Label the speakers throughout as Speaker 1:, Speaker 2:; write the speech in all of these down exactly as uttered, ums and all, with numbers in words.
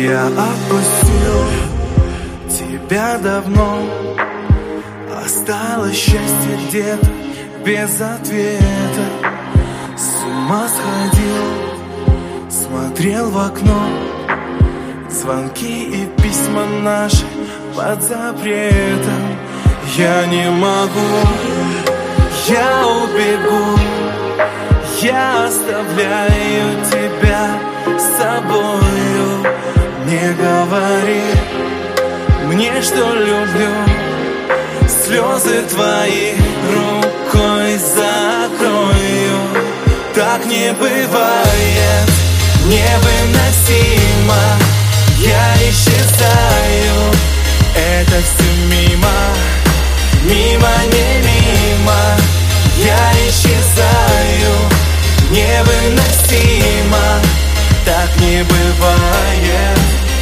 Speaker 1: Я отпустил тебя давно, осталось счастье где-то без ответа. С ума сходил, смотрел в окно, звонки и письма наши под запретом. Я не могу, я убегу, я оставляю тебя с собою. Не говори мне, что люблю, слезы твои рукой закрою. Так не бывает, невыносимо, я исчезаю. Это все мимо, мимо, не мимо. Я исчезаю, невыносимо, так не бывает.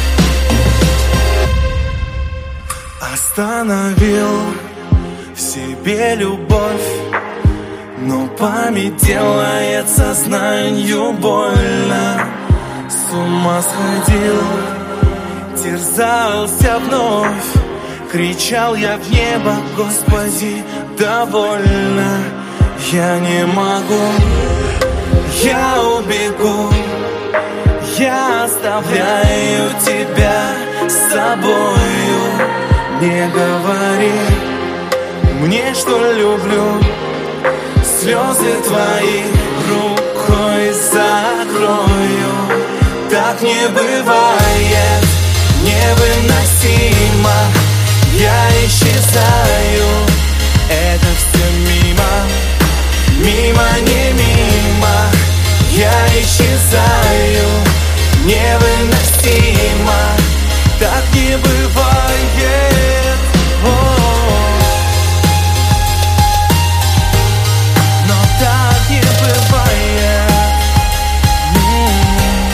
Speaker 1: Остановил в себе любовь, но память делает сознанию больно. С ума сходил, терзался вновь, кричал я в небо: Господи, довольно. Я не могу, я убегу, я оставляю тебя с собою. Не говори мне, что люблю, слезы твои рукой закрою. Так не бывает, невыносимо, я исчезаю. Это все мимо, мимо, не мимо. Я исчезаю, невыносимо, так не бывает. О-о-о. Но так не бывает. М-м-м.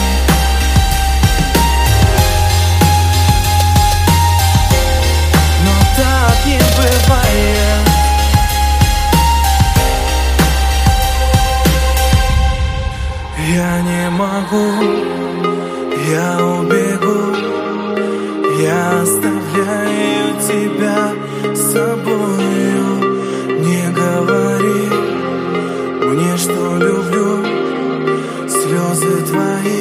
Speaker 1: Но так не бывает. Я не могу, я убегу, я оставляю тебя с собою. Не говори мне, что люблю, слезы твои